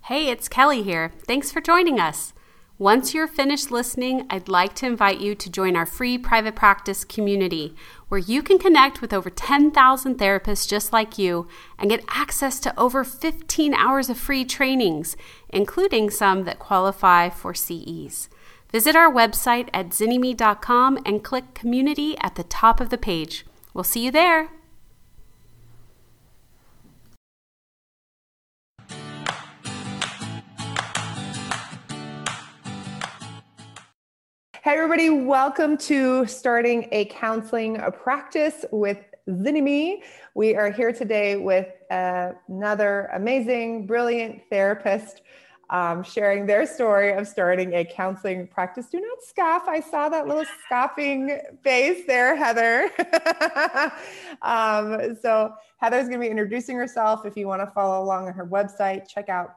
Hey, it's Kelly here. Thanks for joining us. Once you're finished listening, I'd like to invite you to join our free private practice community, where you can connect with over 10,000 therapists just like you and get access to over 15 hours of free trainings, including some that qualify for CEs. Visit our website at zynnyme.com and click Community at the top of the page. We'll see you there. Hey everybody, welcome to Starting a Counseling Practice with Zynnyme. We are here today with another amazing, brilliant therapist sharing their story of starting a counseling practice. Do not scoff. I saw that little scoffing face there, Heather. So Heather's going to be introducing herself. If you want to follow along on her website, check out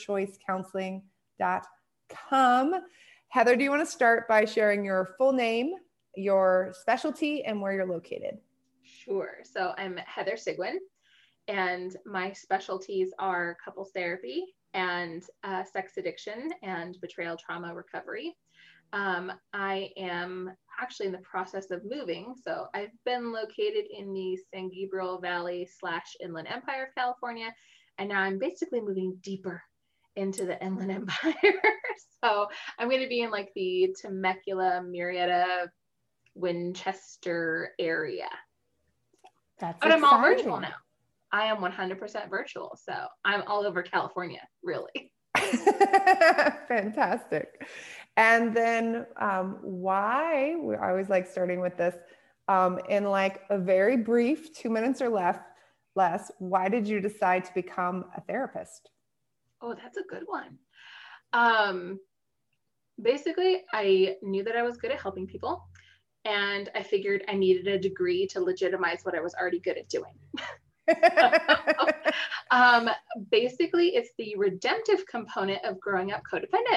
clearchoicecounseling.com. Heather, do you want to start by sharing your full name, your specialty, and where you're located? Sure. So I'm Heather Sigwin, and my specialties are couples therapy and sex addiction and betrayal trauma recovery. I am actually in the process of moving. So I've been located in the San Gabriel Valley / Inland Empire of California, and now I'm basically moving deeper into the Inland Empire. So I'm going to be in like the Temecula, Murrieta, Winchester area. But I'm all virtual now. I am 100% virtual. So I'm all over California, really. Fantastic. And then why, I always like starting with this, in like a very brief 2 minutes or less, why did you decide to become a therapist? Oh, that's a good one. Basically, I knew that I was good at helping people, and I figured I needed a degree to legitimize what I was already good at doing. Basically, it's the redemptive component of growing up codependent.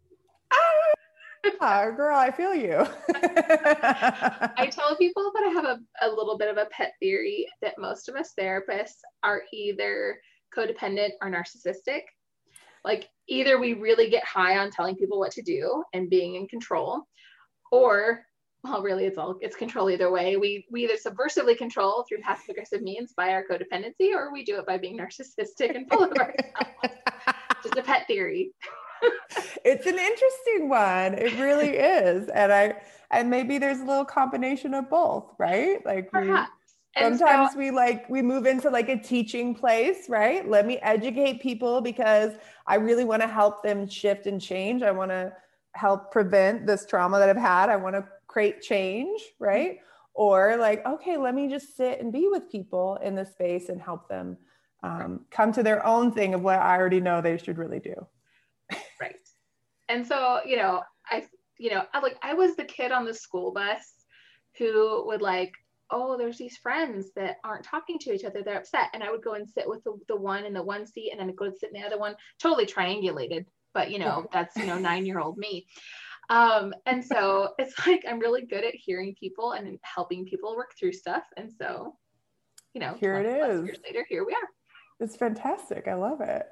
Girl, I feel you. I tell people that I have a little bit of a pet theory that most of us therapists are either codependent or narcissistic. Like either we really get high on telling people what to do and being in control, or, well, really it's control either way. We either subversively control through passive aggressive means by our codependency, or we do it by being narcissistic and full of ourselves. Just a pet theory. It's an interesting one. It really is. And maybe there's a little combination of both, right? Like Perhaps. Sometimes we move into like a teaching place, right? Let me educate people because I really want to help them shift and change. I want to help prevent this trauma that I've had. I want to create change, right? Mm-hmm. Or like, okay, let me just sit and be with people in this space and help them come to their own thing of what I already know they should really do. Right. And so, I was the kid on the school bus who would like, oh, there's these friends that aren't talking to each other. They're upset. And I would go and sit with the one in the one seat, and then I'd go and sit in the other one, totally triangulated. But, that's, 9-year-old me. And so it's like, I'm really good at hearing people and helping people work through stuff. And so, here it is. Years later, here we are. It's fantastic. I love it.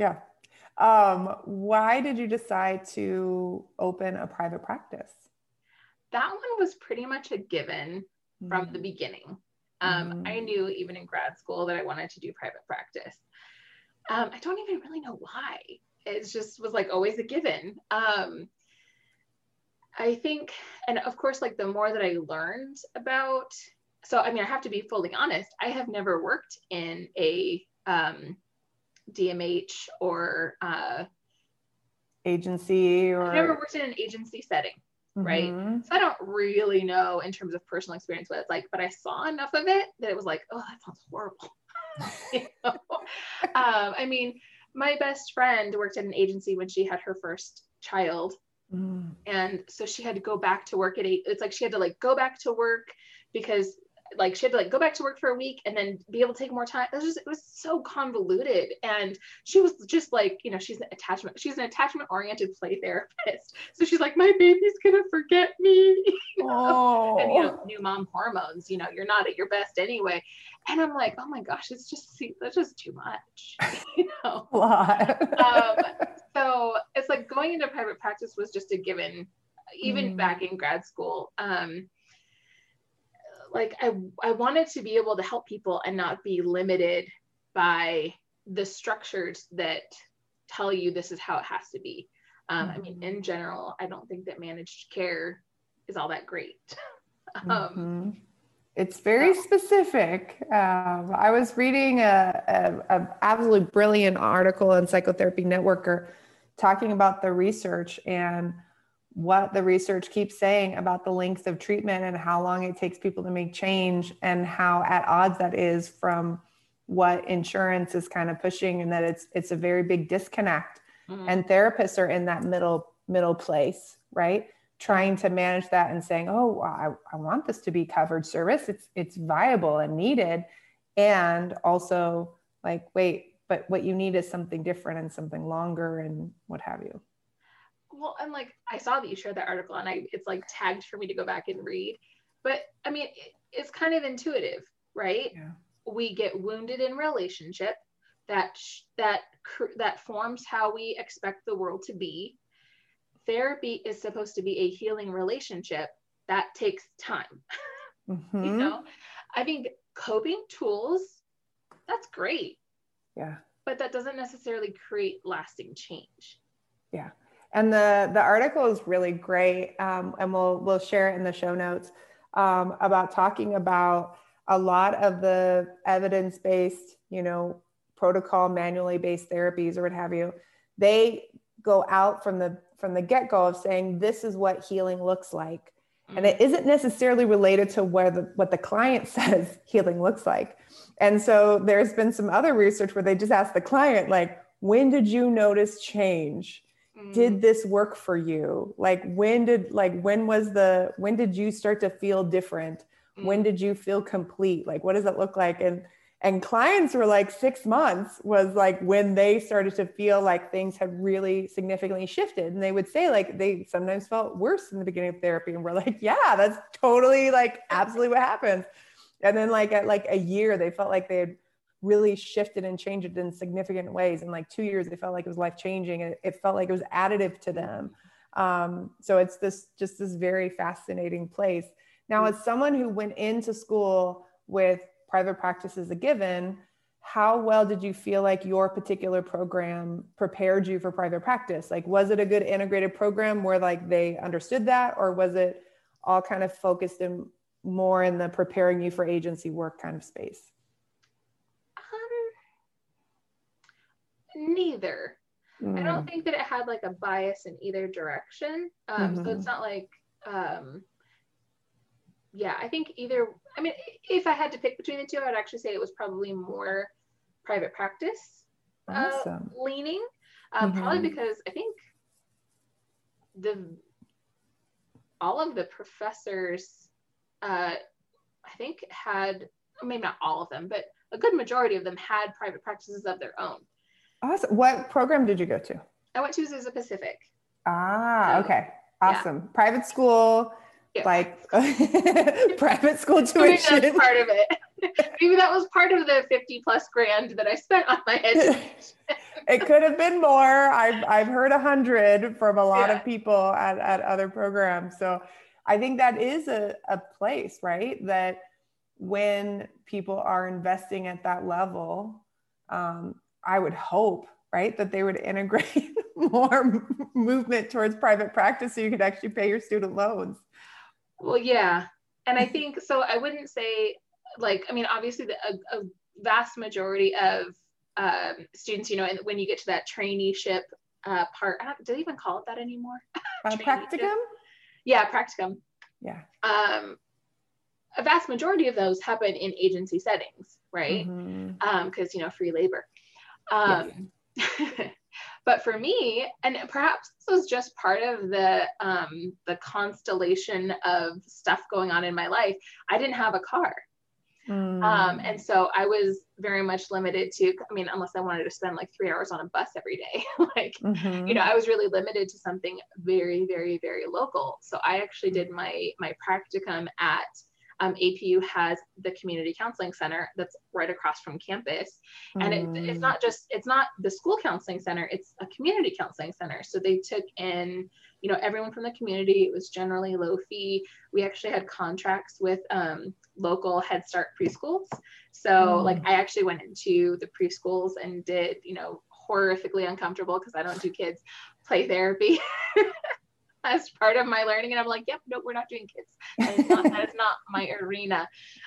Why did you decide to open a private practice? That one was pretty much a given from the beginning. I knew even in grad school that I wanted to do private practice. I don't even really know why. It just was like always a given. I think, and of course, like the more that I learned about, I have to be fully honest, I have never worked in a DMH or agency, or I've never worked in an agency setting. Right. So I don't really know in terms of personal experience what it's like, but I saw enough of it that it was like, oh, that sounds horrible. My best friend worked at an agency when she had her first child. And so she had to go back to work it's like she had to like go back to work because like she had to like go back to work for a week and then be able to take more time. It was so convoluted. And she was just like, you know, she's an attachment oriented play therapist. So she's like, my baby's gonna forget me. You know? And you know, new mom hormones, you know, you're not at your best anyway. And I'm like, oh my gosh, that's just too much. You know? So it's like going into private practice was just a given, even back in grad school. Like I wanted to be able to help people and not be limited by the structures that tell you this is how it has to be. I mean, in general, I don't think that managed care is all that great. It's very specific. I was reading a absolutely brilliant article in Psychotherapy Networker talking about the research and what the research keeps saying about the length of treatment and how long it takes people to make change, and how at odds that is from what insurance is kind of pushing, and that it's a very big disconnect. And therapists are in that middle place, right? Trying to manage that and saying, oh, I want this to be covered service. It's viable and needed. And also like, wait, but what you need is something different and something longer and what have you. Well, and like, I saw that you shared that article and it's like tagged for me to go back and read, but I mean, it's kind of intuitive, right? Yeah. We get wounded in relationship that forms how we expect the world to be. Therapy is supposed to be a healing relationship that takes time. You know, I think coping tools, that's great. Yeah. But that doesn't necessarily create lasting change. Yeah. And the article is really great. And we'll share it in the show notes, about talking about a lot of the evidence-based, you know, protocol, manually based therapies or what have you. They go out from the get-go of saying, this is what healing looks like. And it isn't necessarily related to what the client says healing looks like. And so there's been some other research where they just ask the client, like, when did you notice change? Did this work for you? Like, when did you start to feel different? When did you feel complete? Like, what does it look like? And clients were like 6 months was like when they started to feel like things had really significantly shifted. And they would say like they sometimes felt worse in the beginning of therapy. And we're like, yeah, that's totally like absolutely what happens. And then like at like a year, they felt like they had really shifted and changed it in significant ways. In like 2 years, they felt like it was life-changing. It felt like it was additive to them. So it's this very fascinating place. Now, as someone who went into school with private practice as a given, how well did you feel like your particular program prepared you for private practice? Like, was it a good integrated program where like they understood that, or was it all kind of focused in more in the preparing you for agency work kind of space? Neither. I don't think that it had like a bias in either direction. So it's not like, yeah, I think I mean, if I had to pick between the two, I'd actually say it was probably more private practice leaning, probably because I think all of the professors, I think had, maybe not all of them, but a good majority of them had private practices of their own. Awesome. What program did you go to? I went to Azusa Pacific. Okay. Awesome. Yeah. Private school, yeah. Like private school tuition. Maybe that's part of it. Maybe that was part of the $50,000+ that I spent on my education. It could have been more. I've heard 100 from a lot of people at other programs. So I think that is a place, right? That when people are investing at that level, I would hope, right, that they would integrate more movement towards private practice so you could actually pay your student loans. Well, yeah. And I think, so I wouldn't say like, I mean, obviously a vast majority of students, you know, and when you get to that traineeship part, do they even call it that anymore? Practicum? Yeah, practicum. Yeah. A vast majority of those happen in agency settings, right? Because, you know, free labor. But for me, and perhaps this was just part of the constellation of stuff going on in my life, I didn't have a car. And so I was very much limited to, I mean, unless I wanted to spend like 3 hours on a bus every day, like, you know, I was really limited to something very, very, very local. So I actually did my practicum at APU has the community counseling center that's right across from campus. And it's not the school counseling center, it's a community counseling center. So they took in, you know, everyone from the community. It was generally low fee. We actually had contracts with local Head Start preschools. So like I actually went into the preschools and did, you know, horrifically uncomfortable because I don't do kids, play therapy. As part of my learning. And I'm like, yep, no, we're not doing kids. That is not my arena.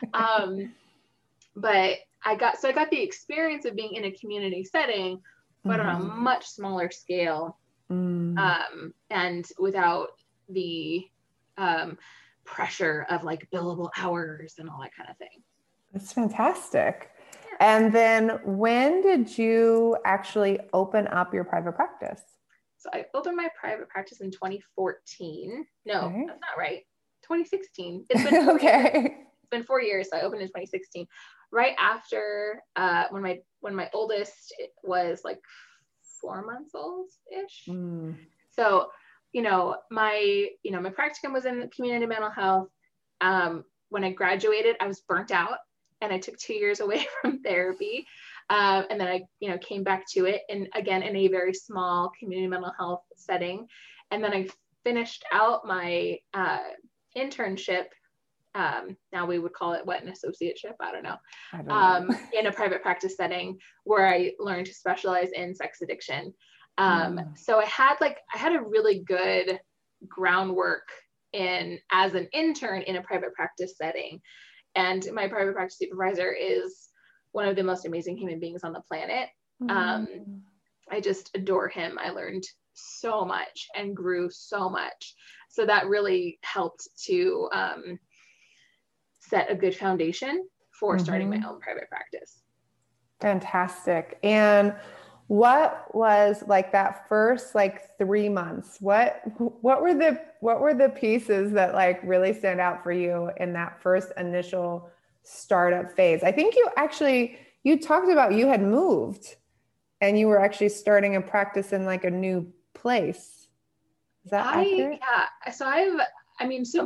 But I got the experience of being in a community setting, but on a much smaller scale. And without the pressure of like billable hours and all that kind of thing. That's fantastic. Yeah. And then when did you actually open up your private practice? So I opened my private practice in 2014. No, that's not right. 2016. It's been 4 years. It's been 4 years. So I opened in 2016, right after when my oldest was like 4 months old ish. So, you know, my practicum was in community mental health. When I graduated, I was burnt out and I took 2 years away from therapy. And then I, you know, came back to it, and again, in a very small community mental health setting. And then I finished out my internship. Now we would call it an associateship. I don't know. In a private practice setting where I learned to specialize in sex addiction. So I had a really good groundwork as an intern in a private practice setting. And my private practice supervisor is one of the most amazing human beings on the planet. I just adore him. I learned so much and grew so much. So that really helped to set a good foundation for starting my own private practice. Fantastic. And what was like that first like 3 months? What were the pieces that like really stand out for you in that first initial startup phase? I think you talked about you had moved and you were actually starting a practice in like a new place. Is that accurate? Yeah. So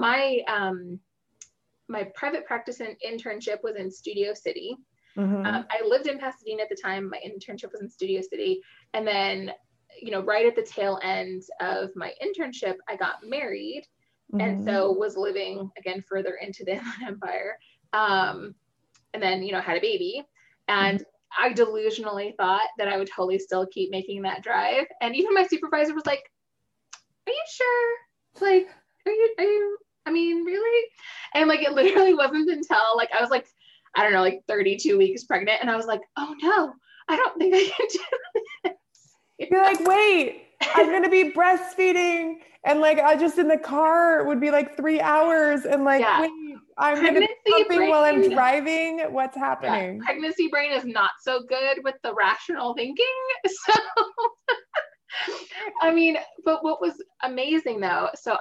my private practice and internship was in Studio City. I lived in Pasadena at the time. My internship was in Studio City. And then, you know, right at the tail end of my internship, I got married. And so was living again further into the Inland Empire. And then, you know, had a baby. And I delusionally thought that I would totally still keep making that drive. And even my supervisor was like, are you sure? Like, are you, I mean, really? And like, it literally wasn't until like, I was like, I don't know, like 32 weeks pregnant. And I was like, oh no, I don't think I can do this. You're like, wait, I'm going to be breastfeeding. And like, I just in the car would be like 3 hours. And like, wait, I'm going to be pumping while I'm driving. What's happening? Pregnancy brain is not so good with the rational thinking. So, I mean, but what was amazing though, so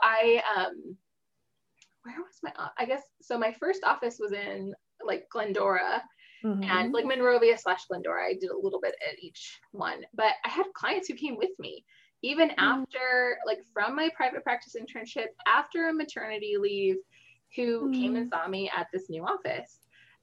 where was so my first office was in like Glendora and like Monrovia / Glendora. I did a little bit at each one, but I had clients who came with me even after, like from my private practice internship, after a maternity leave, who came and saw me at this new office.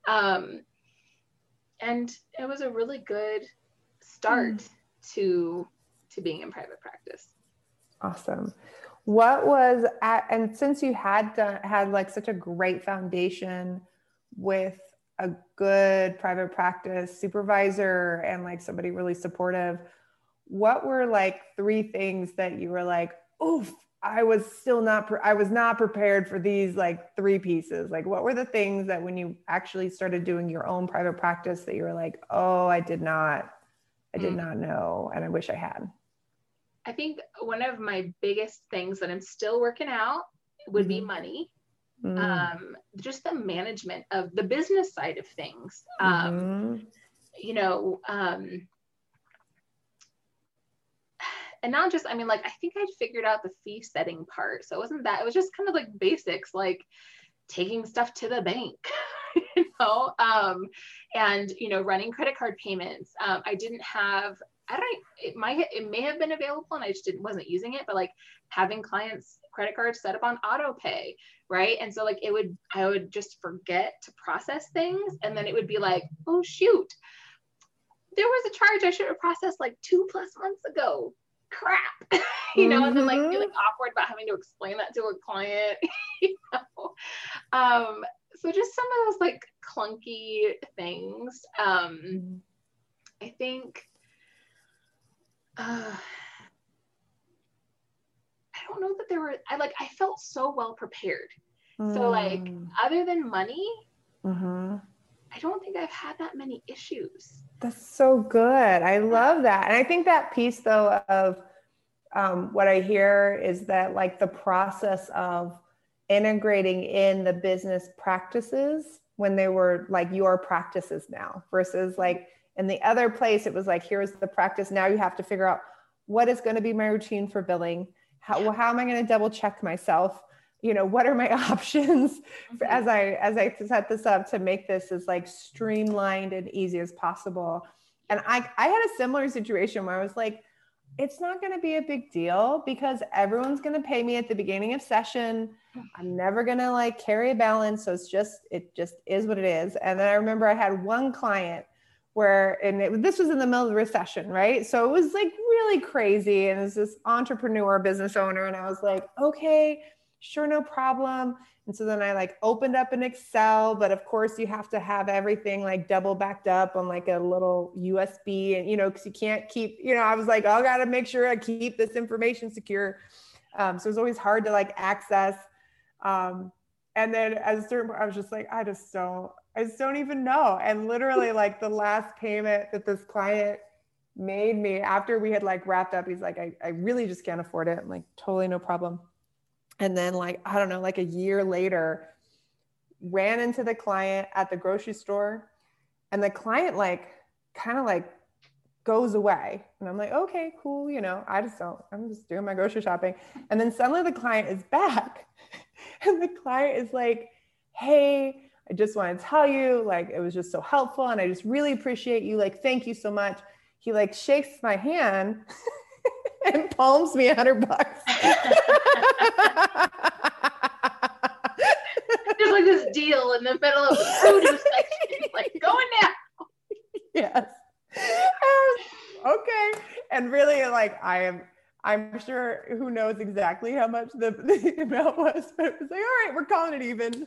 And it was a really good start to being in private practice. Awesome. And since you had like such a great foundation with a good private practice supervisor and like somebody really supportive, what were like 3 things that you were like, oof, I was not prepared for these like 3 pieces? Like, what were the things that when you actually started doing your own private practice that you were like, oh, I did not know, and I wish I had? I think one of my biggest things that I'm still working out would be money. Just the management of the business side of things. You know, and not just, I mean, like, I think I'd figured out the fee setting part. So it wasn't that, it was just kind of like basics, like taking stuff to the bank, you and, running credit card payments. I didn't have, it may have been available and I just wasn't using it, but like having clients' credit cards set up on auto pay, right? And so like I would just forget to process things. And then it would be like, oh shoot, there was a charge I should have processed like 2+ months ago. Crap, and then like feeling awkward about having to explain that to a client, so just some of those like clunky things. I think, I don't know that I felt so well prepared. So like, other than money, I don't think I've had that many issues. That's so good. I love that. And I think that piece though of what I hear is that like the process of integrating in the business practices when they were like your practices now versus like in the other place, it was like, here's the practice. Now you have to figure out what is going to be my routine for billing. How am I going to double check myself? What are my options as I set this up to make this as like streamlined and easy as possible. And I had a similar situation where I was like, it's not going to be a big deal because everyone's going to pay me at the beginning of session. I'm never going to like carry a balance. So it just is what it is. And then I remember I had one client where, this was in the middle of the recession, right? So it was like really crazy. And it's this entrepreneur business owner. And I was like, okay, sure, no problem. And so then I like opened up an Excel, but of course you have to have everything like double backed up on like a little USB and, cause you can't keep, I was like, oh, I got to make sure I keep this information secure. So it was always hard to like access. And then at a certain point, I was just like, I just don't even know. And literally like the last payment that this client made me after we had like wrapped up, he's like, I really just can't afford it. I'm like, totally no problem. And then like, I don't know, like a year later, ran into the client at the grocery store and the client like kind of like goes away. And I'm like, okay, cool. I'm just doing my grocery shopping. And then suddenly the client is back and the client is like, hey, I just want to tell you, like, it was just so helpful. And I just really appreciate you. Like, thank you so much. He like shakes my hand and palms me $100. There's like this deal in the middle of the produce section, like going now. Yes. Okay. And really, like, I'm sure who knows exactly how much the amount was, but it was like, all right, we're calling it even.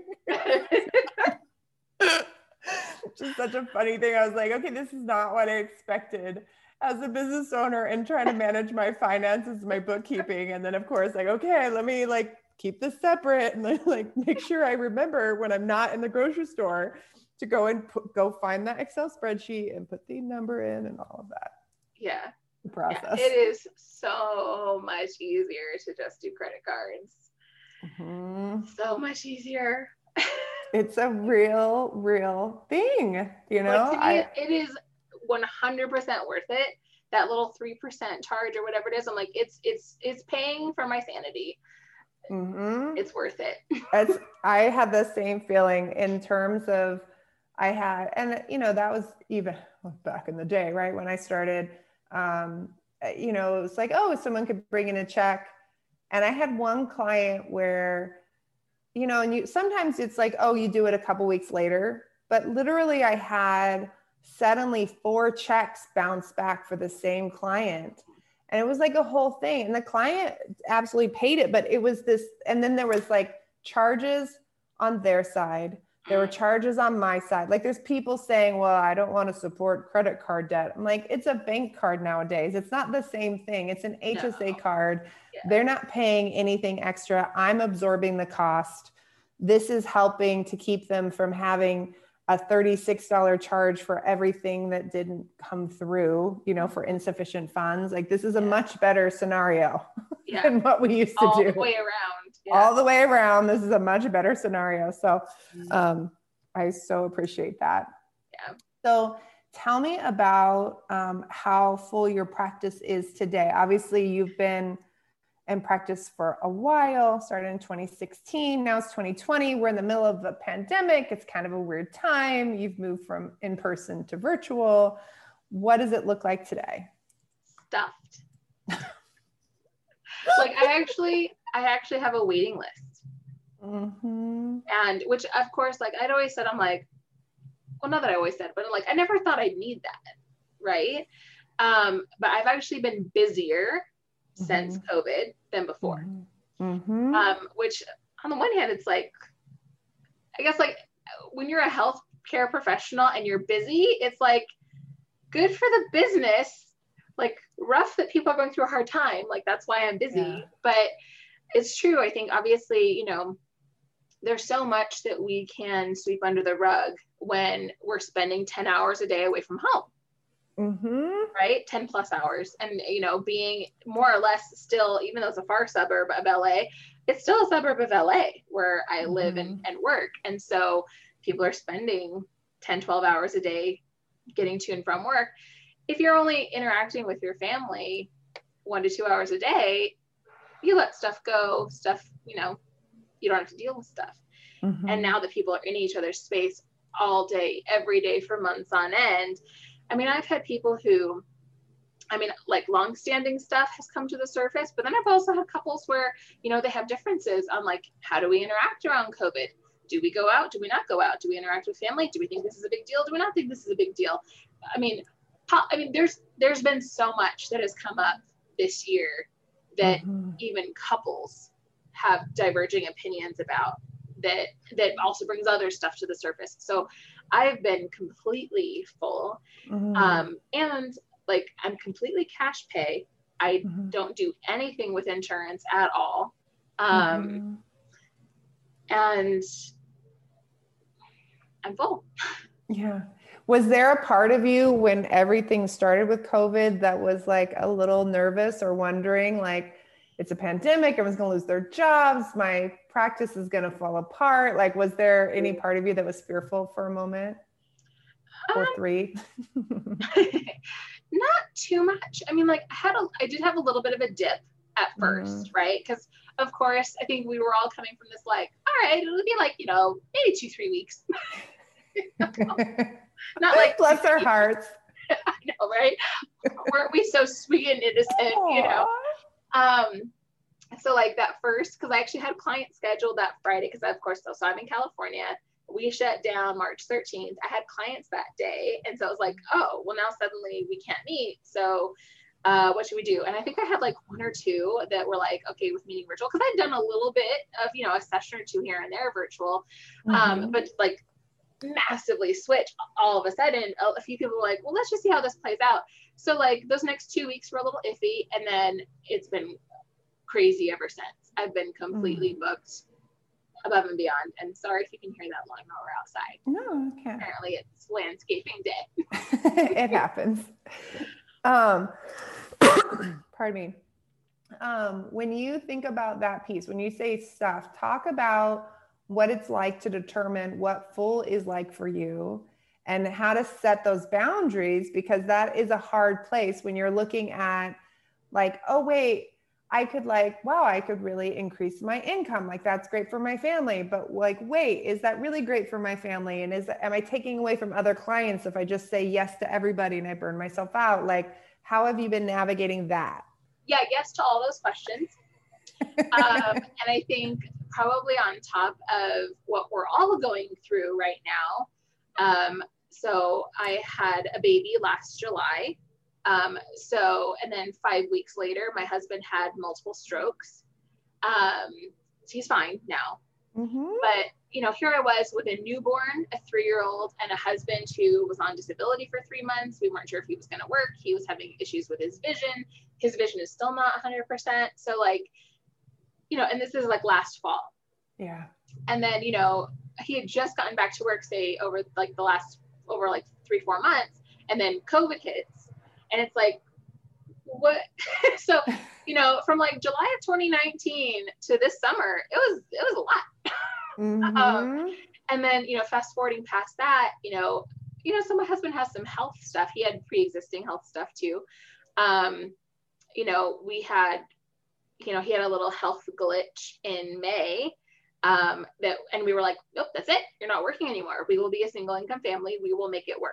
Just such a funny thing. I was like, okay, this is not what I expected as a business owner and trying to manage my finances, my bookkeeping. And then of course, like, okay, let me like keep this separate and then like make sure I remember when I'm not in the grocery store to go find that Excel spreadsheet and put the number in and all of that. Yeah. The process. Yeah, it is so much easier to just do credit cards. Mm-hmm. So much easier. It's a real thing, But to me, it is 100% worth it. That little 3% charge or whatever it is, I'm like, it's paying for my sanity. Mm-hmm. It's worth it. I had the same feeling in terms of that was even back in the day, right? When I started, it was like, oh, someone could bring in a check. And I had one client where, and sometimes it's like, oh, you do it a couple weeks later, but literally I had suddenly 4 checks bounce back for the same client. And it was like a whole thing. And the client absolutely paid it, but it was this, and then there was like charges on their side. There were charges on my side. Like there's people saying, well, I don't want to support credit card debt. I'm like, it's a bank card nowadays. It's not the same thing. It's an HSA card. Yeah. They're not paying anything extra. I'm absorbing the cost. This is helping to keep them from having a $36 charge for everything that didn't come through, for insufficient funds. Like this is a much better scenario than what we used to do. All the way around. Yeah. All the way around. This is a much better scenario. So I so appreciate that. Yeah. So tell me about how full your practice is today. Obviously you've been and practiced for a while, started in 2016. Now it's 2020. We're in the middle of a pandemic. It's kind of a weird time. You've moved from in-person to virtual. What does it look like today? Stuffed. Like I actually have a waiting list. And which of course, like I'd always said, I'm like, well, not that I always said, but like, I never thought I'd need that. Right. But I've actually been busier since COVID than before. Which on the one hand, it's like, I guess like when you're a healthcare professional and you're busy, it's like good for the business, like rough that people are going through a hard time. Like, that's why I'm busy. Yeah. But it's true. I think obviously, you know, there's so much that we can sweep under the rug when we're spending 10 hours a day away from home. Right? 10 plus hours. And, you know, being more or less still, even though it's a far suburb of LA, it's still a suburb of LA where I live and work. And so people are spending 10, 12 hours a day getting to and from work. If you're only interacting with your family 1 to 2 hours a day, you let stuff go, you know, you don't have to deal with stuff. And now that people are in each other's space all day, every day for months on end, I mean, I've had people who, I mean, like longstanding stuff has come to the surface, but then I've also had couples where, you know, they have differences on like, how do we interact around COVID? Do we go out? Do we not go out? Do we interact with family? Do we think this is a big deal? Do we not think this is a big deal? I mean, there's been so much that has come up this year that even couples have diverging opinions about that also brings other stuff to the surface. So I've been completely full. And like, I'm completely cash pay. I don't do anything with insurance at all. And I'm full. Yeah. Was there a part of you when everything started with COVID that was like a little nervous or wondering, like, it's a pandemic, everyone's going to lose their jobs, my practice is going to fall apart? Like, was there any part of you that was fearful for a moment or three? Not too much. I mean, like I did have a little bit of a dip at first, right? Because of course, I think we were all coming from this, like, all right, it'll be like, you know, maybe 2-3 weeks. Not like bless our hearts. I know, right? Weren't we so sweet and innocent, you know? So like that first, because I actually had clients scheduled that Friday, because of course, so I'm in California. We shut down March 13th. I had clients that day. And so it was like, oh, well, now suddenly we can't meet. So what should we do? And I think I had like 1 or 2 that were like, okay, with meeting virtual, because I'd done a little bit of, you know, a session or 2 here and there virtual, but like massively switch all of a sudden. A few people were like, well, let's just see how this plays out. So like those next 2 weeks were a little iffy, and then it's been crazy ever since. I've been completely booked above and beyond. And sorry if you can hear that lawnmower outside. No, okay. Apparently it's landscaping day. It happens. Pardon me. When you think about that piece, when you say stuff, talk about what it's like to determine what full is like for you and how to set those boundaries, because that is a hard place when you're looking at like, oh, wait, I could like, wow, I could really increase my income. Like, that's great for my family. But like, wait, is that really great for my family? And am I taking away from other clients if I just say yes to everybody and I burn myself out? Like, how have you been navigating that? Yeah, yes to all those questions. And I think probably on top of what we're all going through right now. So I had a baby last July. And then 5 weeks later, my husband had multiple strokes. So he's fine now. But, you know, here I was with a newborn, a 3-year-old, and a husband who was on disability for 3 months. We weren't sure if he was going to work. He was having issues with his vision. His vision is still not 100%. So like, you know, and this is like last fall. Yeah. And then, you know, he had just gotten back to work, say over like 3-4 months, and then COVID hits. And it's like, what? So, you know, from like July of 2019 to this summer, it was a lot. And then, you know, fast forwarding past that, you know, so my husband has some health stuff. He had pre-existing health stuff too. You know, we had, you know, he had a little health glitch in May. And we were like, nope, that's it. You're not working anymore. We will be a single income family. We will make it work.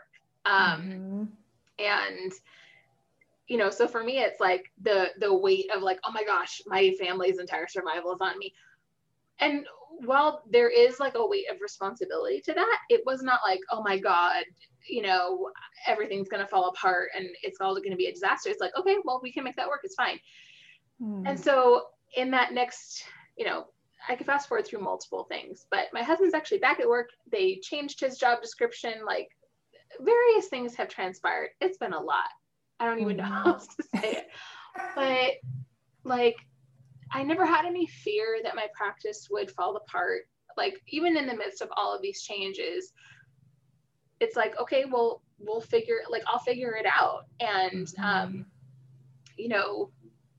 And, you know, so for me, it's like the weight of like, oh my gosh, my family's entire survival is on me. And while there is like a weight of responsibility to that, it was not like, oh my God, you know, everything's going to fall apart and it's all going to be a disaster. It's like, okay, well, we can make that work. It's fine. And so in that next, you know, I could fast forward through multiple things, but my husband's actually back at work. They changed his job description. Like various things have transpired. It's been a lot. I don't even know how else to say it, but like, I never had any fear that my practice would fall apart. Like even in the midst of all of these changes, it's like, okay, well, I'll figure it out. And, you know,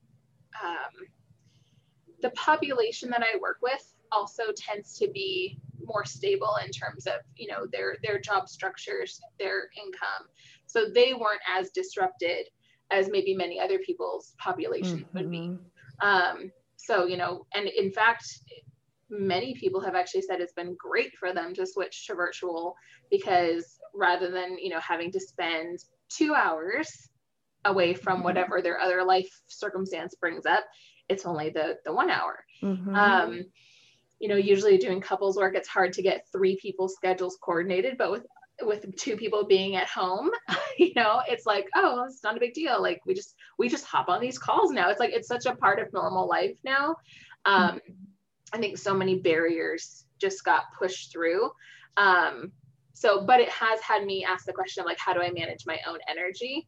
the population that I work with also tends to be more stable in terms of, you know, their job structures, their income. So they weren't as disrupted as maybe many other people's populations would be. So, you know, and in fact, many people have actually said it's been great for them to switch to virtual because rather than, you know, having to spend 2 hours away from whatever their other life circumstance brings up, it's only the 1 hour. You know, usually doing couples work, it's hard to get 3 people's schedules coordinated, but with 2 people being at home, you know, it's like, oh, it's not a big deal. Like we just hop on these calls now. It's like, it's such a part of normal life now. I think so many barriers just got pushed through. But it has had me ask the question of like, how do I manage my own energy?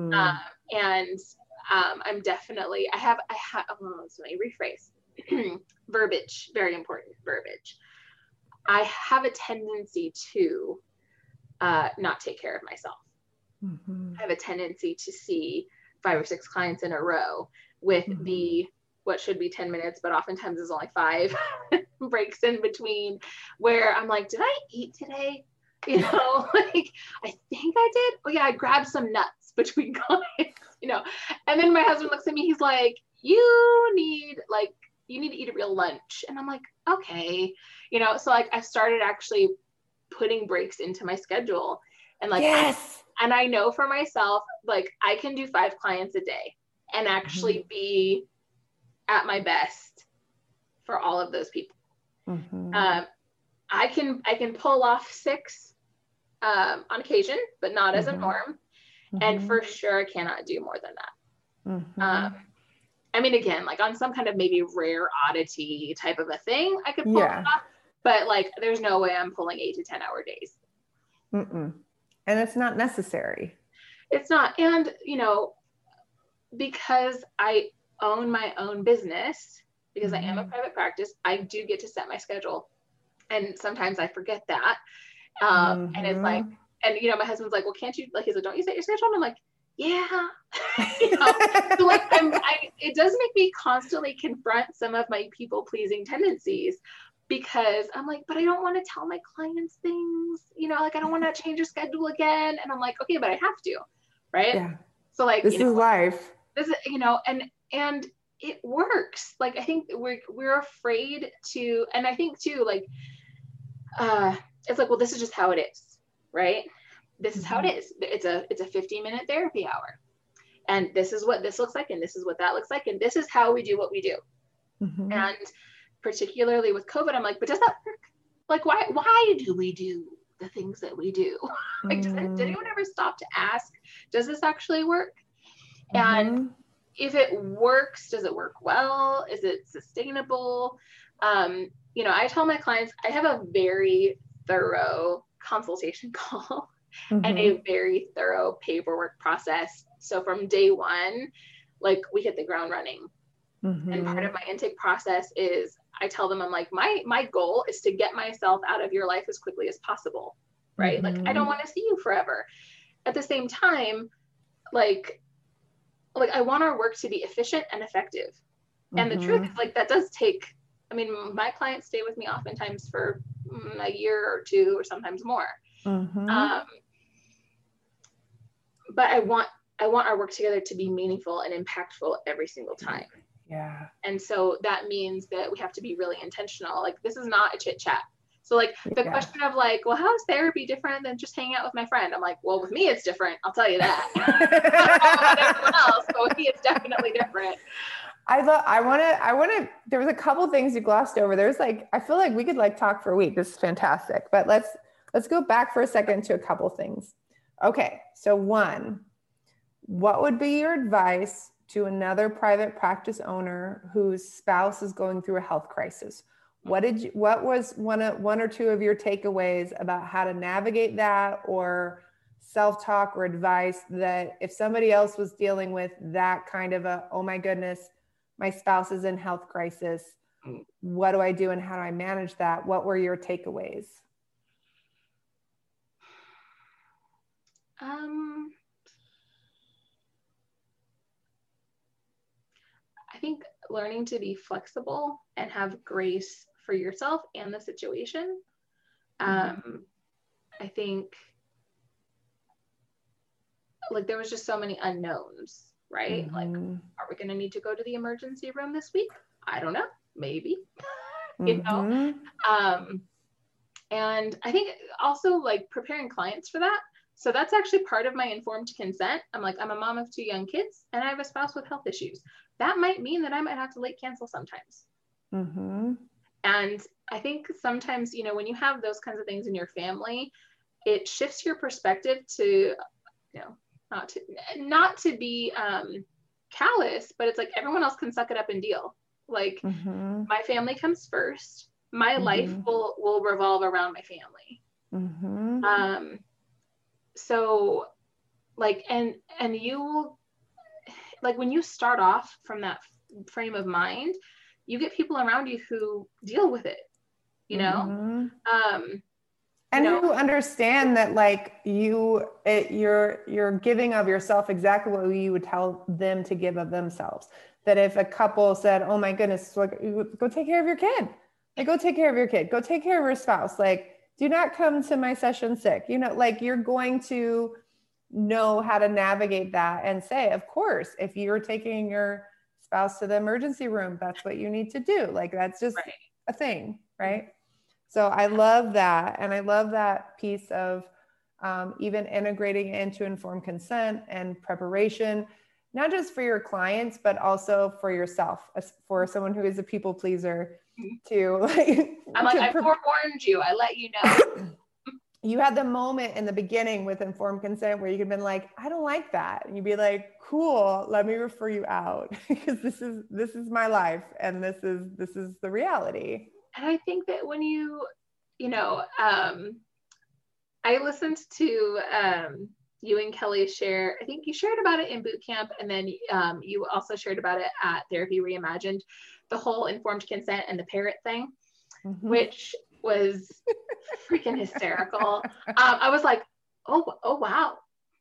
I'm definitely, so let me rephrase. Verbiage, very important verbiage. I have a tendency to not take care of myself. I have a tendency to see 5 or 6 clients in a row with what should be 10 minutes, but oftentimes is only 5 breaks in between where I'm like, did I eat today? You know, like, I think I did. Oh yeah, I grabbed some nuts between clients, you know, and then my husband looks at me, he's like, you need to eat a real lunch. And I'm like, okay, you know, so like I started actually putting breaks into my schedule and like, and I know for myself, like I can do 5 clients a day and actually be at my best for all of those people. I can pull off 6 on occasion, but not as a norm. And for sure, I cannot do more than that. I mean, again, like on some kind of maybe rare oddity type of a thing, I could pull it off, but like, there's no way I'm pulling 8 to 10 hour days. And it's not necessary. It's not. And, you know, because I own my own business, because I am a private practice, I do get to set my schedule. And sometimes I forget that. And it's like, and, you know, my husband's like, well, can't you, like, he's like, don't you set your schedule? And I'm like, yeah. You know? So like, it does make me constantly confront some of my people pleasing tendencies, because I'm like, but I don't want to tell my clients things, you know, like, I don't want to change your schedule again. And I'm like, okay, but I have to, right? Yeah. So like, this is life. This is, you know, and it works. Like, I think we're afraid to, and I think too, like, it's like, well, this is just how it is, right? This is how it is. It's a 15-minute therapy hour. And this is what this looks like. And this is what that looks like. And this is how we do what we do. And particularly with COVID, I'm like, but does that work? Like, why do we do the things that we do? Like, did anyone ever stop to ask, does this actually work? And if it works, does it work well? Is it sustainable? You know, I tell my clients, I have a very thorough consultation call and a very thorough paperwork process. So from day one, like, we hit the ground running. And part of my intake process is I tell them, I'm like, my goal is to get myself out of your life as quickly as possible, right? Like, I don't want to see you forever. At the same time, like I want our work to be efficient and effective. And the truth is, like, that does take, I mean, my clients stay with me oftentimes for a year or 2 or sometimes more. But I want our work together to be meaningful and impactful every single time. Yeah. And so that means that we have to be really intentional. Like, this is not a chit chat. So like the question of like, well, how is therapy different than just hanging out with my friend? I'm like, well, with me, it's different. I'll tell you that. With everyone else, but with me, it's definitely different. I want to, there was a couple things you glossed over. There's like, I feel like we could like talk for a week. This is fantastic, but let's go back for a second to a couple things. Okay. So one, what would be your advice to another private practice owner whose spouse is going through a health crisis? What was one or two of your takeaways about how to navigate that, or self-talk or advice that if somebody else was dealing with that kind of a, oh my goodness, my spouse is in health crisis, what do I do and how do I manage that? What were your takeaways? I think learning to be flexible and have grace for yourself and the situation. I think like there was just so many unknowns, right? Like, are we going to need to go to the emergency room this week? I don't know. Maybe, you know? And I think also like preparing clients for that. So that's actually part of my informed consent. I'm like, I'm a mom of 2 young kids and I have a spouse with health issues. That might mean that I might have to late cancel sometimes. And I think sometimes, you know, when you have those kinds of things in your family, it shifts your perspective to, you know, not to be callous, but it's like everyone else can suck it up and deal. Like my family comes first. My life will revolve around my family. So like, and you will, like when you start off from that frame of mind, you get people around you who deal with it, you know? And who understand that like you're giving of yourself exactly what you would tell them to give of themselves. That if a couple said, oh my goodness, like, go take care of your kid. Like, go take care of your kid. Go take care of your spouse. Like, do not come to my session sick. You know, like you're going to know how to navigate that and say, of course, if you're taking your spouse to the emergency room, that's what you need to do. Like, that's just a thing, right? So I love that. And I love that piece of even integrating into informed consent and preparation, not just for your clients, but also for yourself, as for someone who is a people pleaser to like, I'm like, I forewarned you. I let you know. You had the moment in the beginning with informed consent where you could have been like, I don't like that. And you'd be like, cool, let me refer you out because this is my life. And this is the reality. And I think that when you know, I listened to you and Kelly share, I think you shared about it in boot camp. And then you also shared about it at Therapy Reimagined, the whole informed consent and the parrot thing, which was freaking hysterical. I was like, oh wow.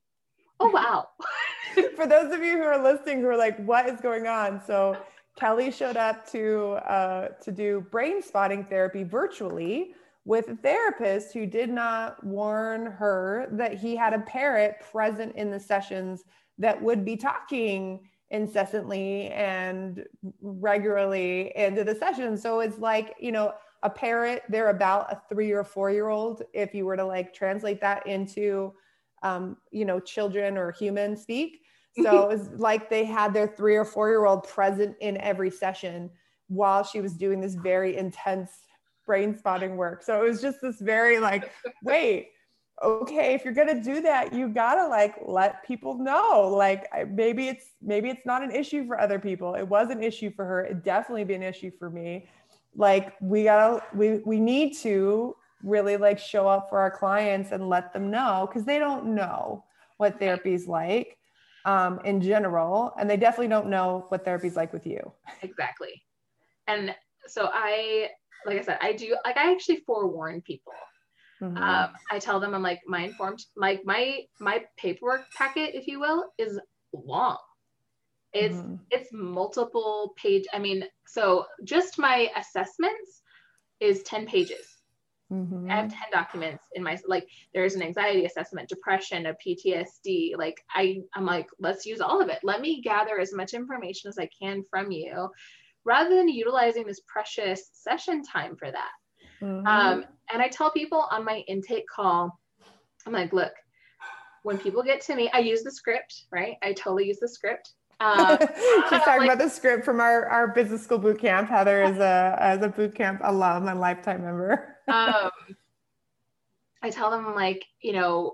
For those of you who are listening, who are like, what is going on? So Kelly showed up to do brain spotting therapy virtually with a therapist who did not warn her that he had a parrot present in the sessions that would be talking incessantly and regularly into the session. So it's like, you know, a parrot, they're about a 3 or 4 year old. If you were to like translate that into, you know, children or human speak. So it's like they had their 3 or 4 year old present in every session while she was doing this very intense brain spotting work. So it was just this very like, wait, okay, if you're going to do that, you gotta like let people know, like maybe it's not an issue for other people. It was an issue for her. It'd definitely be an issue for me. Like we need to really like show up for our clients and let them know, because they don't know what therapy's like in general. And they definitely don't know what therapy's like with you. Exactly. And so like I said, I actually forewarn people. I tell them, I'm like, my paperwork packet, if you will, is long. It's multiple page. I mean, so just my assessments is 10 pages. Mm-hmm. I have 10 documents in my, like, there's an anxiety assessment, depression, a PTSD. Like I'm like, let's use all of it. Let me gather as much information as I can from you, rather than utilizing this precious session time for that. Mm-hmm. And I tell people on my intake call, I'm like, look, when people get to me, I use the script, right? I totally use the script. She's talking about the script from our business school boot camp. Heather is a boot camp alum and lifetime member. I tell them, like, you know,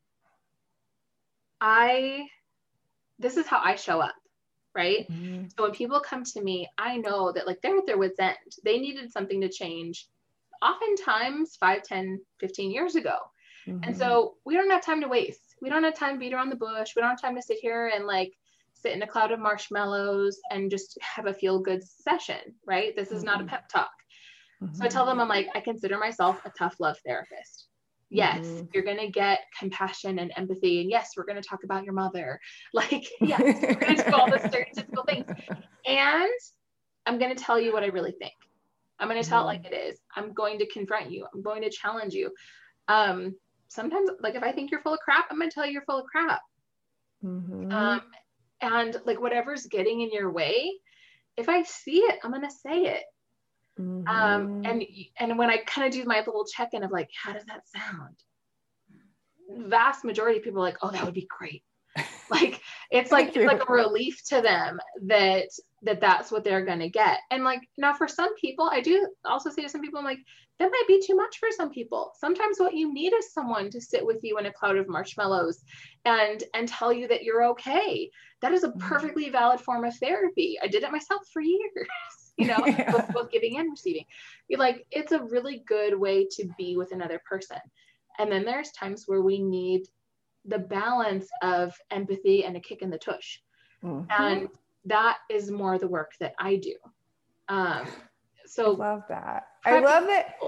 this is how I show up, right? Mm-hmm. So when people come to me, I know that, like, they're at their wit's end. They needed something to change, oftentimes 5, 10, 15 years ago. Mm-hmm. And so we don't have time to waste. We don't have time to beat around the bush. We don't have time to sit here and like sit in a cloud of marshmallows and just have a feel good session, right? This is not a pep talk. Mm-hmm. So I tell them, I'm like, I consider myself a tough love therapist. Yes, you're going to get compassion and empathy. And yes, we're going to talk about your mother. Like, yes, we're going to do all the stereotypical things. And I'm going to tell you what I really think. I'm going to tell it like it is. I'm going to confront you. I'm going to challenge you. Sometimes, like, if I think you're full of crap, I'm going to tell you you're full of crap. Mm-hmm. And like, whatever's getting in your way, if I see it, I'm going to say it. Mm-hmm. And when I kind of do my little check-in of like, how does that sound? Vast majority of people are like, oh, that would be great. Like, it's like a relief to them that's what they're going to get. And like, now for some people, I do also say to some people, I'm like, that might be too much for some people. Sometimes what you need is someone to sit with you in a cloud of marshmallows and tell you that you're okay. That is a perfectly valid form of therapy. I did it myself for years, you know, both giving and receiving. Like, it's a really good way to be with another person. And then there's times where we need the balance of empathy and a kick in the tush. And that is more the work that I do. So I love that. I love that.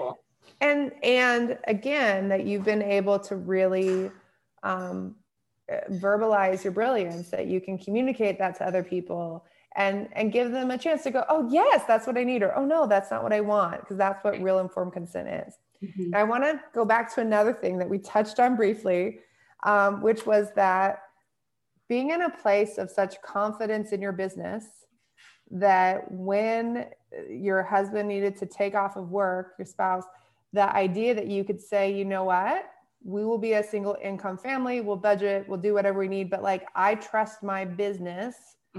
And again, that you've been able to really verbalize your brilliance, that you can communicate that to other people and give them a chance to go, oh yes, that's what I need. Or, oh no, that's not what I want. Because that's what real informed consent is. Mm-hmm. I want to go back to another thing that we touched on briefly, which was that being in a place of such confidence in your business that when your husband needed to take off of work, your spouse, the idea that you could say, you know what, we will be a single income family, we'll budget, we'll do whatever we need, but like, I trust my business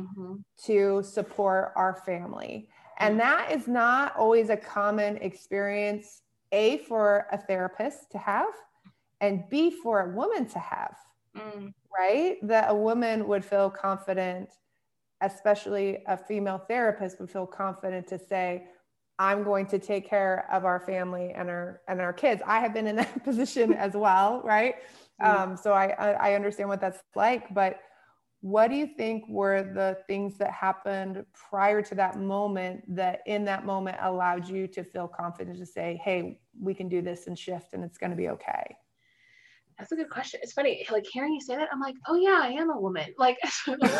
to support our family. And that is not always a common experience, A, for a therapist to have, and B, for a woman to have, right? That a woman would feel confident, especially a female therapist would feel confident to say, I'm going to take care of our family and our kids. I have been in that position as well, right? So I understand what that's like, but what do you think were the things that happened prior to that moment that in that moment allowed you to feel confident to say, hey, we can do this and shift and it's going to be okay? That's a good question. It's funny, like, hearing you say that, I'm like, oh yeah, I am a woman. Like, I saw the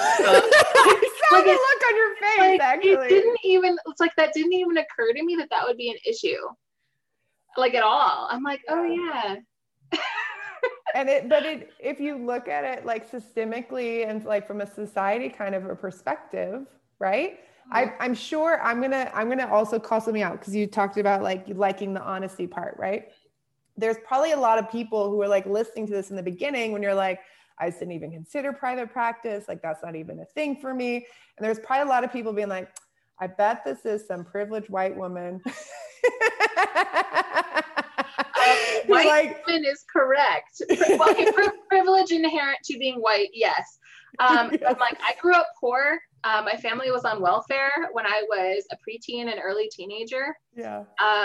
look on your face, like, actually. It's like, that didn't even occur to me that would be an issue, like, at all. I'm like, oh yeah. If you look at it like systemically and like from a society kind of a perspective, right? I'm sure I'm gonna also call something out, because you talked about like liking the honesty part, right? There's probably a lot of people who are like listening to this in the beginning when you're like, I just didn't even consider private practice. Like, that's not even a thing for me. And there's probably a lot of people being like, I bet this is some privileged white woman. White woman is correct. Well, privilege inherent to being white, yes. I'm like, I grew up poor. My family was on welfare when I was a preteen and early teenager. Yeah.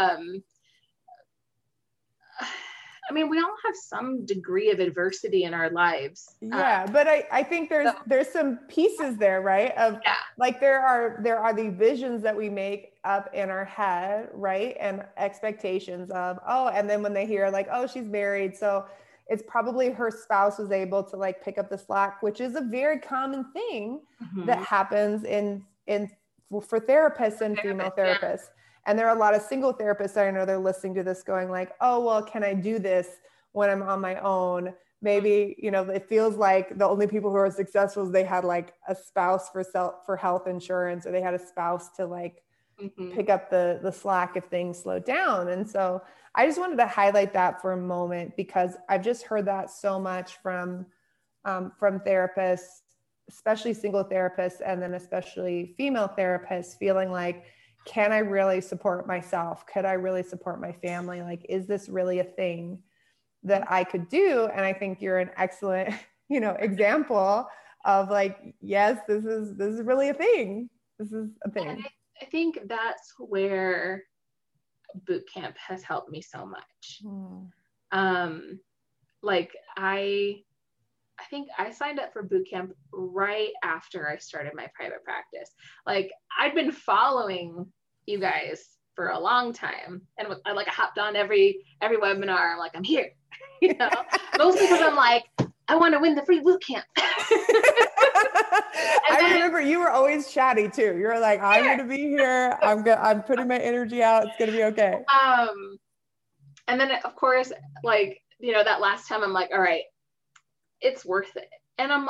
I mean, we all have some degree of adversity in our lives. Yeah, but I think there's some pieces there, right? Of like, there are the visions that we make up in our head, right? And expectations of, oh, and then when they hear like, oh, she's married, so it's probably her spouse was able to like pick up the slack, which is a very common thing that happens for therapists and female therapists. And there are a lot of single therapists that I know they're listening to this going like, oh, well, can I do this when I'm on my own? Maybe, you know, it feels like the only people who are successful is they had like a spouse for health insurance, or they had a spouse to like pick up the slack if things slow down. And so I just wanted to highlight that for a moment, because I've just heard that so much from therapists, especially single therapists, and then especially female therapists, feeling like, can I really support myself? Could I really support my family? Like, is this really a thing that I could do? And I think you're an excellent, you know, example of like, yes, this is really a thing. This is a thing. I think that's where boot camp has helped me so much. Like I think I signed up for boot camp right after I started my private practice. Like I'd been following you guys for a long time, and I hopped on every webinar. I'm like, I'm here, you know, mostly because I'm like, I want to win the free boot camp. I remember you were always chatty too. You're like, I'm going to be here. I'm putting my energy out. It's going to be okay. And then of course, like, you know, that last time I'm like, all right, it's worth it. And I'm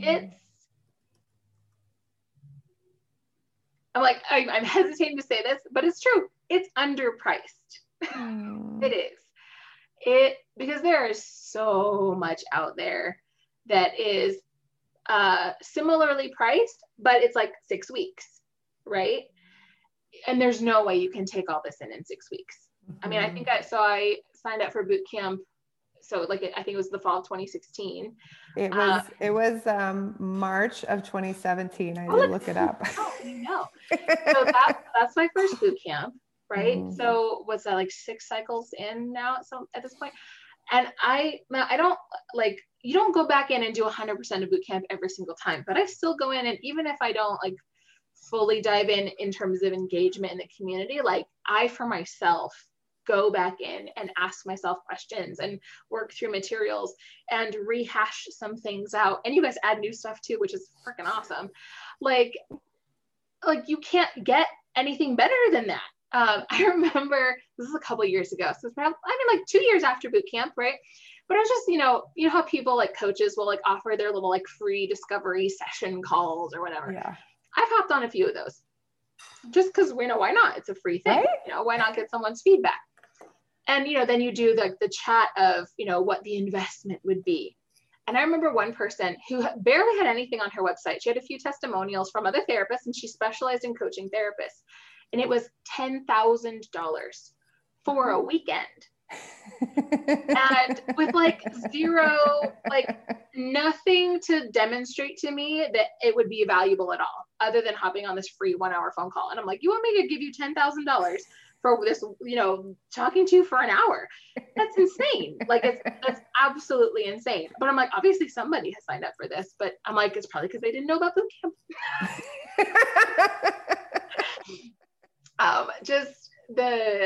hesitating to say this, but it's true. It's underpriced. It is. Because there is so much out there that is similarly priced, but it's like 6 weeks, right? And there's no way you can take all this in 6 weeks. I mean, I signed up for boot camp. So like, I think it was the fall of 2016. It was March of 2017. I did look it up. Oh, you know. So that's my first boot camp, right? So was that like 6 cycles in now? So at this point, and I don't like, you don't go back in and do 100% of boot camp every single time, but I still go in, and even if I don't like fully dive in terms of engagement in the community, like I for myself go back in and ask myself questions and work through materials and rehash some things out. And you guys add new stuff too, which is freaking awesome. Like you can't get anything better than that. I remember this is a couple of years ago. So it's probably, like 2 years after boot camp, right? But I was just, you know how people like coaches will like offer their little like free discovery session calls or whatever. Yeah. I've hopped on a few of those just because we know why not? It's a free thing. Right? You know, why not get someone's feedback? And, you know, then you do the chat of, you know, what the investment would be. And I remember one person who barely had anything on her website. She had a few testimonials from other therapists, and she specialized in coaching therapists. And it was $10,000 for a weekend. And with like zero, like nothing to demonstrate to me that it would be valuable at all, other than hopping on this free 1-hour phone call. And I'm like, you want me to give you $10,000 for this, you know, talking to you for an hour? That's insane. Like that's absolutely insane. But I'm like, obviously somebody has signed up for this, but I'm like, it's probably because they didn't know about boot camp. Just the,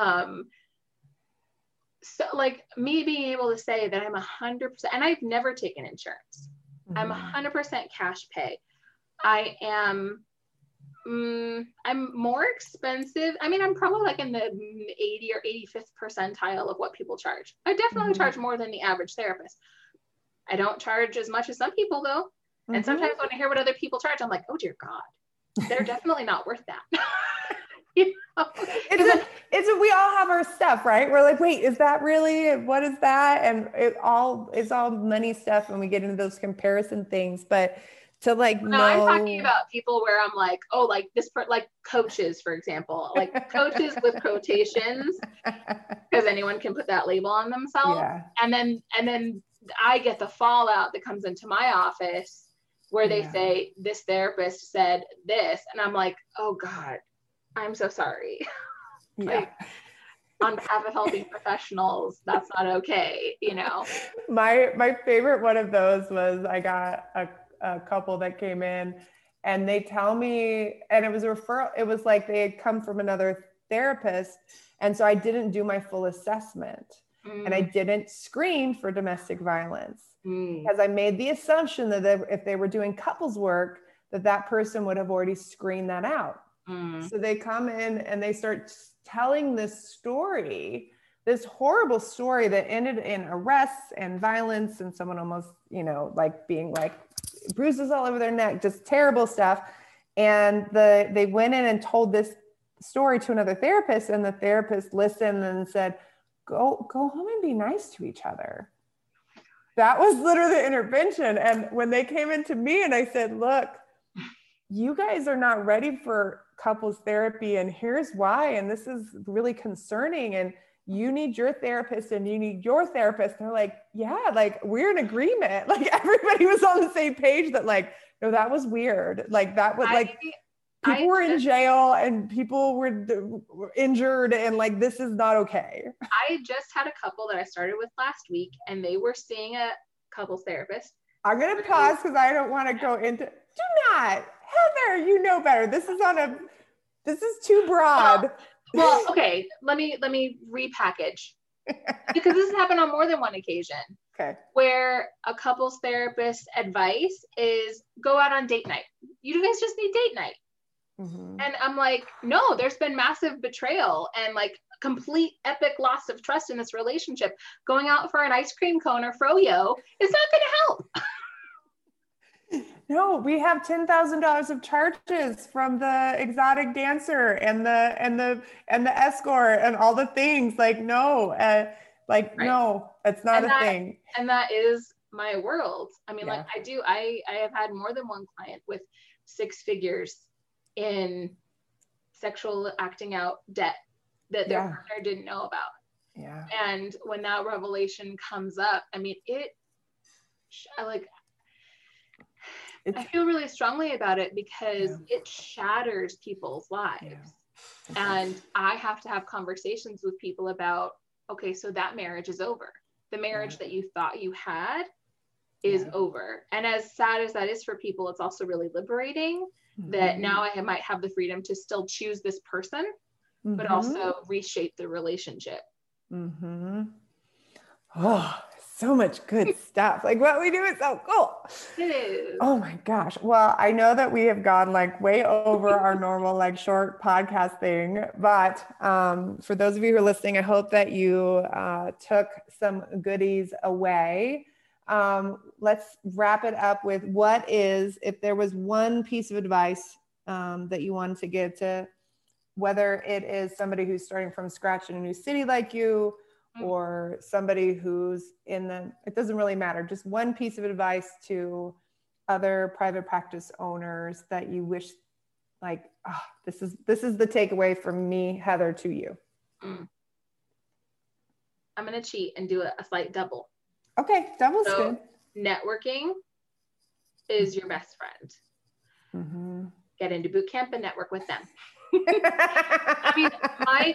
so like me being able to say that I'm 100%, and I've never taken insurance. I'm 100% cash pay. I am, I'm more expensive. I mean, I'm probably like in the 80 or 85th percentile of what people charge. I definitely charge more than the average therapist. I don't charge as much as some people though. And sometimes when I hear what other people charge, I'm like, oh dear God, they're definitely not worth that. You know? It's we all have our stuff, right? We're like, wait, is that really, what is that? And it's all money stuff when we get into those comparison things. But to like, no, I'm talking about people where I'm like, oh, like this, like coaches, for example, like coaches with quotations, because anyone can put that label on themselves. Yeah. And then I get the fallout that comes into my office where they say, this therapist said this. And I'm like, oh God, I'm so sorry. Like, on behalf of helping professionals, that's not okay, you know? My favorite one of those was I got a couple that came in and they tell me, and it was a referral, it was like they had come from another therapist. And so I didn't do my full assessment and I didn't screen for domestic violence because I made the assumption that if they were doing couples work, that person would have already screened that out. So they come in and they start telling this story, this horrible story that ended in arrests and violence and someone almost, you know, like being like bruises all over their neck, just terrible stuff. And they went in and told this story to another therapist, and the therapist listened and said, go home and be nice to each other. That was literally the intervention. And when they came into me and I said, look, you guys are not ready for couples therapy, and here's why, and this is really concerning, and you need your therapist and you need your therapist. And they're like, yeah, like we're in agreement. Like everybody was on the same page that like, no, that was weird. Like that was like, people were in jail and people were injured, and like, this is not okay. I just had a couple that I started with last week, and they were seeing a couples therapist. I'm going to pause because I don't want to go into, do not, Heather, you know better. This is too broad. Well, okay. Let me repackage, because this has happened on more than one occasion. Okay. Where a couples therapist advice is go out on date night. You guys just need date night. Mm-hmm. And I'm like, no, there's been massive betrayal and like complete epic loss of trust in this relationship. Going out for an ice cream cone or froyo is not going to help. No, we have $10,000 of charges from the exotic dancer and the escort and all the things. Like, no, right. No, that's not a thing. And that is my world. I mean, like I have had more than one client with 6 figures in sexual acting out debt that their partner didn't know about. Yeah. And when that revelation comes up, I mean, I feel really strongly about it because it shatters people's lives. Yeah. And I have to have conversations with people about, okay, so that marriage is over. The marriage that you thought you had is over. And as sad as that is for people, it's also really liberating that now I might have the freedom to still choose this person, but also reshape the relationship. Oh, so much good stuff. Like what we do is so cool. It is. Oh my gosh. Well, I know that we have gone like way over our normal like short podcast thing, but for those of you who are listening, I hope that you took some goodies away. Let's wrap it up with if there was one piece of advice that you wanted to give to, whether it is somebody who's starting from scratch in a new city like you, or somebody who's it doesn't really matter, just one piece of advice to other private practice owners that you wish, like, this is the takeaway from me, Heather, to you. I'm going to cheat and do a slight double. Okay. Double's good. Networking is your best friend. Get into boot camp and network with them. I mean, my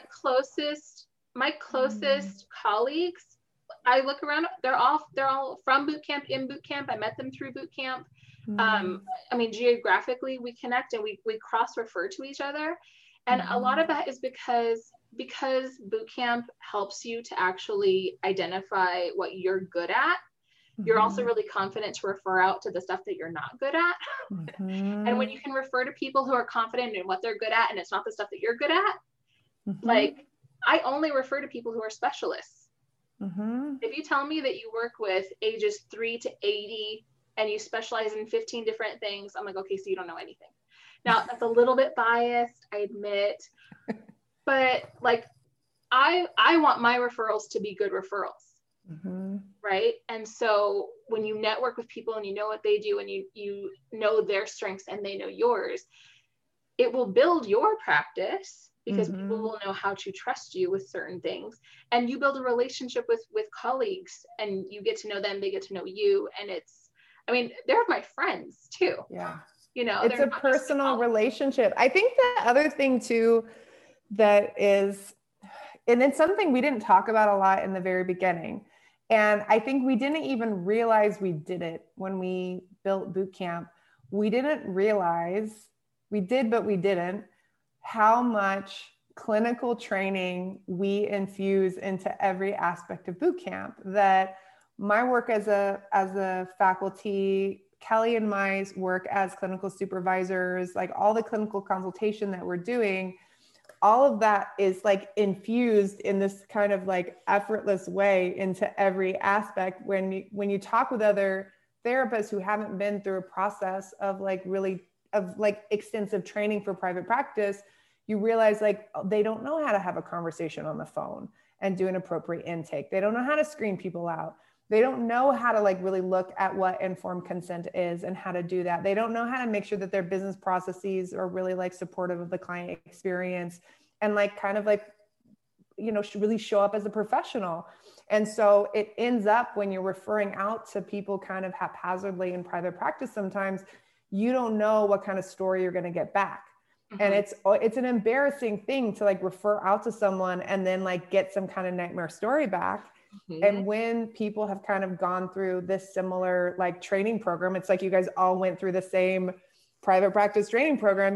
closest colleagues, I look around, they're all from boot camp, in boot camp. I met them through boot camp. I mean, geographically we connect and we cross refer to each other. And a lot of that is because boot camp helps you to actually identify what you're good at. You're also really confident to refer out to the stuff that you're not good at. And when you can refer to people who are confident in what they're good at, and it's not the stuff that you're good at, like, I only refer to people who are specialists. If you tell me that you work with ages 3 to 80 and you specialize in 15 different things, I'm like, okay, so you don't know anything. Now that's a little bit biased, I admit, but like, I want my referrals to be good referrals. Right. And so when you network with people and you know what they do and you know their strengths and they know yours, it will build your practice because people will know how to trust you with certain things, and you build a relationship with colleagues and you get to know them, they get to know you. And they're my friends too. Yeah. You know, it's a personal relationship. I think the other thing too, that is, and it's something we didn't talk about a lot in the very beginning. And I think we didn't even realize we did it when we built boot camp. We didn't realize we did, but we didn't, how much clinical training we infuse into every aspect of boot camp. That my work as a faculty Kelly and my work as clinical supervisors, like all the clinical consultation that we're doing, all of that is like infused in this kind of like effortless way into every aspect. When you talk with other therapists who haven't been through a process of like extensive training for private practice, you realize like they don't know how to have a conversation on the phone and do an appropriate intake. They don't know how to screen people out. They don't know how to like really look at what informed consent is and how to do that. They don't know how to make sure that their business processes are really like supportive of the client experience and like kind of like, should really show up as a professional. And so it ends up when you're referring out to people kind of haphazardly in private practice, sometimes you don't know what kind of story you're going to get back. And it's an embarrassing thing to like refer out to someone and then like get some kind of nightmare story back. And when people have kind of gone through this similar like training program, it's like you guys all went through the same private practice training program,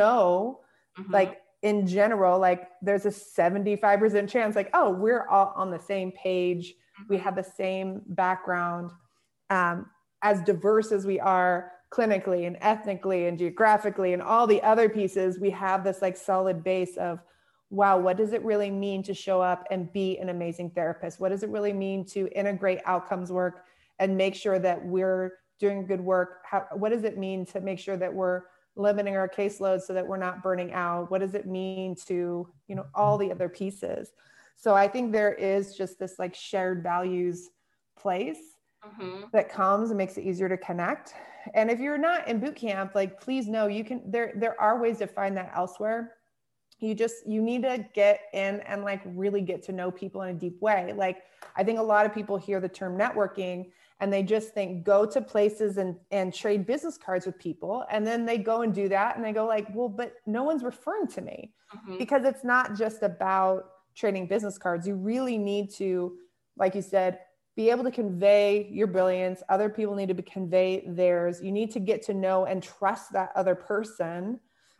like in general, like there's a 75% chance like, oh, we're all on the same page. We have the same background, as diverse as we are clinically and ethnically and geographically and all the other pieces. We have this like solid base of, wow, what does it really mean to show up and be an amazing therapist? What does it really mean to integrate outcomes work and make sure that we're doing good work? What does it mean to make sure that we're limiting our caseload so that we're not burning out? What does it mean to, all the other pieces? So I think there is just this like shared values place that comes and makes it easier to connect. And if you're not in boot camp, like, please know there are ways to find that elsewhere. You need to get in and like really get to know people in a deep way. Like, I think a lot of people hear the term networking and they just think go to places and trade business cards with people. And then they go and do that. And they go like, well, but no one's referring to me, because it's not just about trading business cards. You really need to, like you said, be able to convey your brilliance. Other people need to convey theirs. You need to get to know and trust that other person,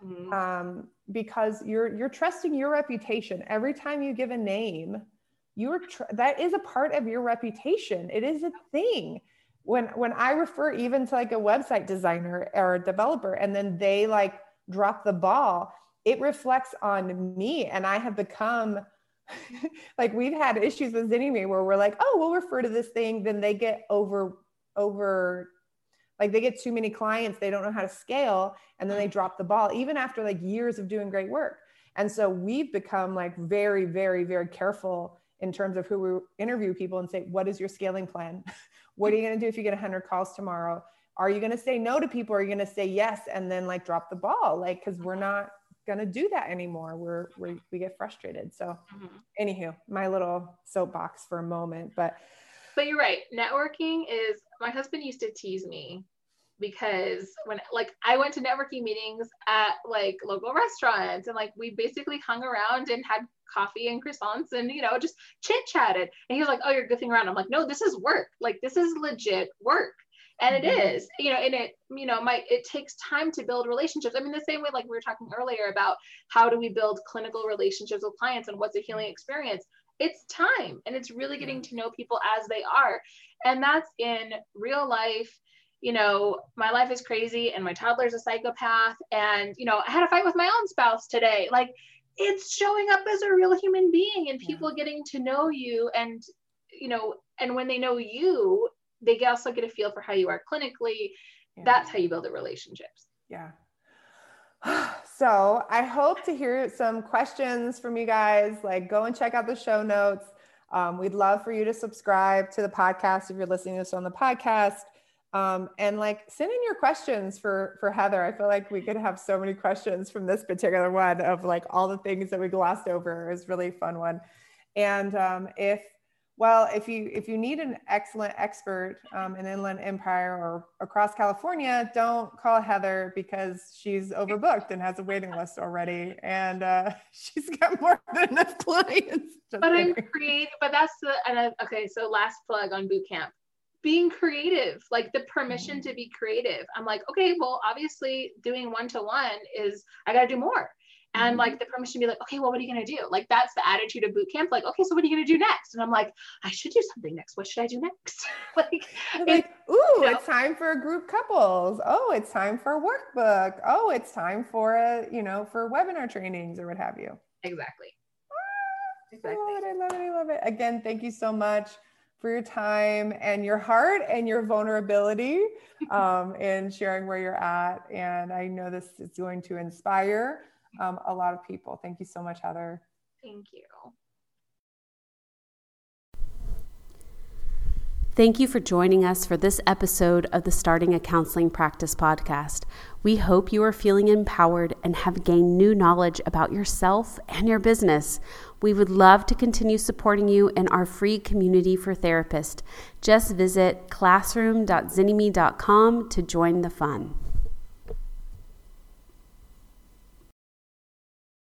because you're trusting your reputation. Every time you give a name, that is a part of your reputation. It is a thing. When I refer even to like a website designer or a developer, and then they like drop the ball, it reflects on me. And I have become like, we've had issues with Zynnyme where we're like, oh, we'll refer to this thing. Then they get over, like they get too many clients. They don't know how to scale. And then they drop the ball, even after like years of doing great work. And so we've become like very, very, very careful in terms of who we interview people and say, what is your scaling plan? What are you going to do if you get 100 calls tomorrow? Are you going to say no to people? Or are you going to say yes and then like drop the ball? Like, because we're not going to do that anymore. We get frustrated. So anywho, my little soapbox for a moment, but you're right. Networking is, my husband used to tease me because when like I went to networking meetings at like local restaurants and like we basically hung around and had coffee and croissants and just chit chatted, and he was like, oh, you're goofing around. I'm like, no, this is work. Like, this is legit work. And it is, and it takes time to build relationships. I mean, the same way, like we were talking earlier about how do we build clinical relationships with clients and what's a healing experience? It's time, and it's really getting to know people as they are. And that's in real life. My life is crazy and my toddler's a psychopath. And, I had a fight with my own spouse today. Like, it's showing up as a real human being and people getting to know you. And, and when they know you, they also get a feel for how you are clinically. That's how you build the relationships. Yeah. So I hope to hear some questions from you guys. Like, go and check out the show notes. We'd love for you to subscribe to the podcast if you're listening to this on the podcast. And like, send in your questions for Heather. I feel like we could have so many questions from this particular one of like all the things that we glossed over. It was a really fun one. And if you need an excellent expert in Inland Empire or across California, don't call Heather because she's overbooked and has a waiting list already. And she's got more than enough clients. But I'm creative, but that's okay. So last plug on boot camp. Being creative, like the permission to be creative. I'm like, okay, well, obviously doing one-to-one is, I got to do more. and like the permission to be like, okay, well, what are you going to do? Like, that's the attitude of boot camp. Like, okay, so what are you going to do next? And I'm like, I should do something next. What should I do next? It's time for group couples. Oh, it's time for a workbook. Oh, it's time for for webinar trainings or what have you. Exactly. Exactly. I love it. Again, thank you so much for your time and your heart and your vulnerability and sharing where you're at. And I know this is going to inspire a lot of people. Thank you so much, Heather. Thank you. Thank you for joining us for this episode of the Starting a Counseling Practice podcast. We hope you are feeling empowered and have gained new knowledge about yourself and your business. We would love to continue supporting you in our free community for therapists. Just visit classroom.zynnyme.com to join the fun.